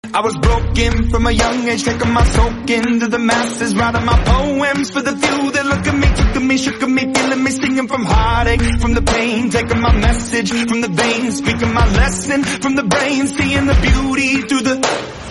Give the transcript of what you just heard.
I was broken from a young age, taking my soak into the masses, writing my poems for the few that look at me, took at me, shook at me, feeling me, singing from heartache, from the pain, taking my message from the veins, speaking my lesson from the brain, seeing the beauty through the